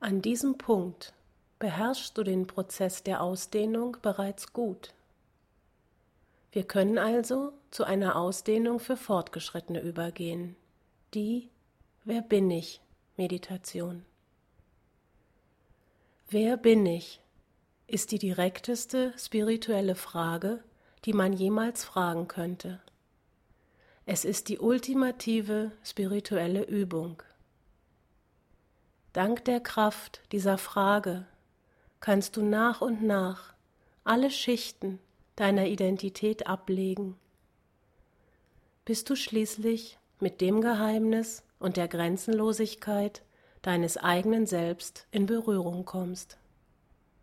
An diesem Punkt beherrschst du den Prozess der Ausdehnung bereits gut. Wir können also zu einer Ausdehnung für Fortgeschrittene übergehen, die Wer bin ich? Meditation. Wer bin ich? Ist die direkteste spirituelle Frage, die man jemals fragen könnte. Es ist die ultimative spirituelle Übung. Dank der Kraft dieser Frage kannst du nach und nach alle Schichten deiner Identität ablegen, bis du schließlich mit dem Geheimnis und der Grenzenlosigkeit deines eigenen Selbst in Berührung kommst.